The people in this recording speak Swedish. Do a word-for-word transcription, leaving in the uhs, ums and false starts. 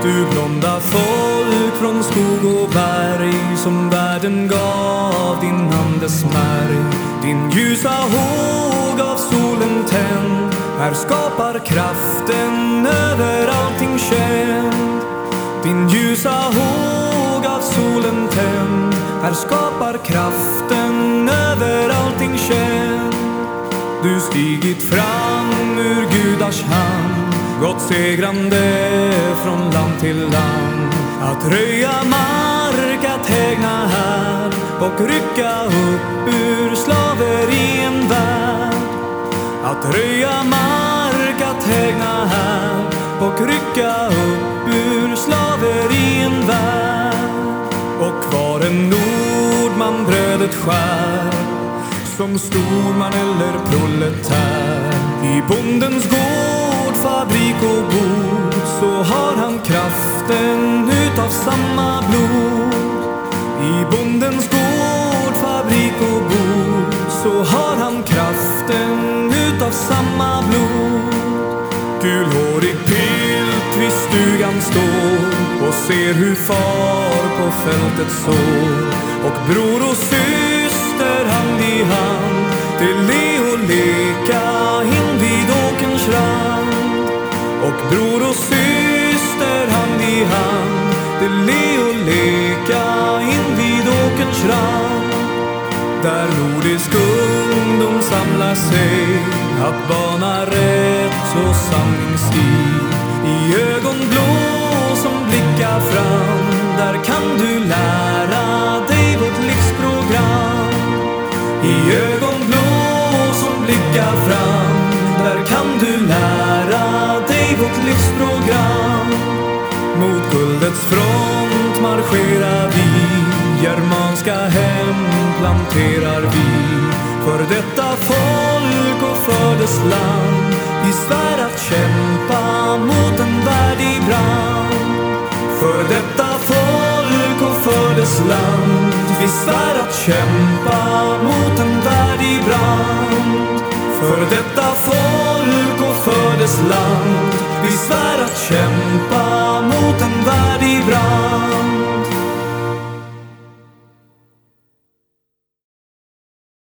Du blonda folk från skog och berg, som världen gav din andes märg. Din ljusa håg av solen tänd, här skapar kraften över allting känd. Din ljusa håg av solen tänd, här skapar kraften över allting känd. Du stigit fram ur gudars hand, gått segrande från land till land. Att röja mark, att hägna här och rycka upp ur slaver i en värld. Att röja mark, att hägna här och rycka upp ur slaver i en värld. Och var en nordman brödet skär, som storman eller proletär. I bondens gård, fabrik och bod, så har han kraften utav samma blod. I bondens gård, fabrik och bod, så har han kraften utav samma blod. Gulhårig pilt vid stugan står och ser hur far på fältet sår. Och bror och syster hand i hand till le och leka in vid åkerns rand. Och bror och syster hand i hand till le och leka in vid åkerns rand. Där nordisk ungdom samlar sig att bana rätt och sanningsstig. I ögonblå som blickar fram, där kan du lära dig vårt livsprogram. I ögonblå som blickar fram, där kan du lära dig vårt livsprogram. Mot guldets front marscherar vi, germanska hem planterar vi. För detta folk och för dess land, vi svär att kämpa mot en värld i brand. För detta folk och för dess land, vi svär att kämpa mot en värld i brand. För detta folk och för dess land, vi svär att kämpa mot en värld i brand.